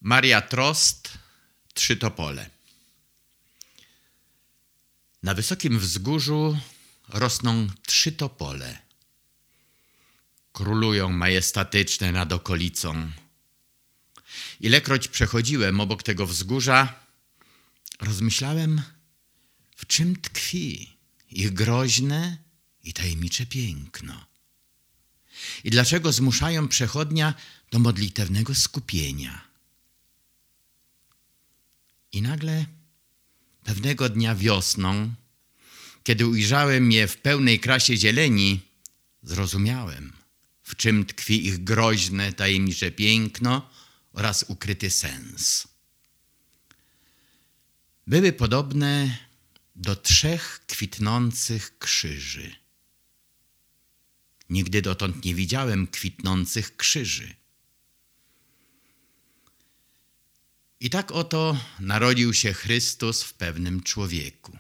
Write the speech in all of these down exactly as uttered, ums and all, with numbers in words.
Maria Trost, Trzy Topole. Na wysokim wzgórzu rosną trzy topole. Królują majestatyczne nad okolicą. Ilekroć przechodziłem obok tego wzgórza, rozmyślałem, w czym tkwi ich groźne i tajemnicze piękno. I dlaczego zmuszają przechodnia do modlitewnego skupienia. I nagle pewnego dnia wiosną, kiedy ujrzałem je w pełnej krasie zieleni, zrozumiałem, w czym tkwi ich groźne, tajemnicze piękno oraz ukryty sens. Były podobne do trzech kwitnących krzyży. Nigdy dotąd nie widziałem kwitnących krzyży. I tak oto narodził się Chrystus w pewnym człowieku.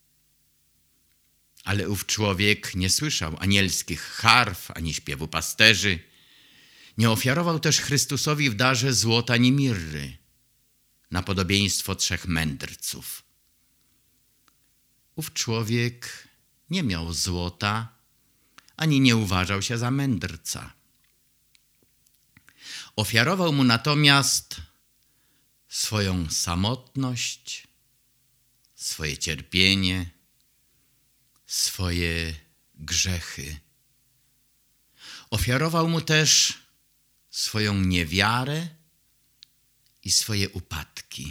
Ale ów człowiek nie słyszał anielskich harf, ani śpiewu pasterzy. Nie ofiarował też Chrystusowi w darze złota ani mirry, na podobieństwo trzech mędrców. Ów człowiek nie miał złota, ani nie uważał się za mędrca. Ofiarował mu natomiast swoją samotność, swoje cierpienie, swoje grzechy. Ofiarował mu też swoją niewiarę i swoje upadki.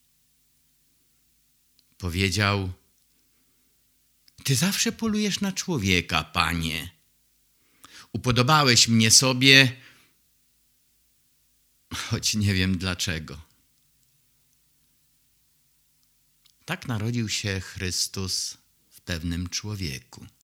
Powiedział: Ty zawsze polujesz na człowieka, Panie. Upodobałeś mnie sobie, choć nie wiem dlaczego. Tak narodził się Chrystus w pewnym człowieku.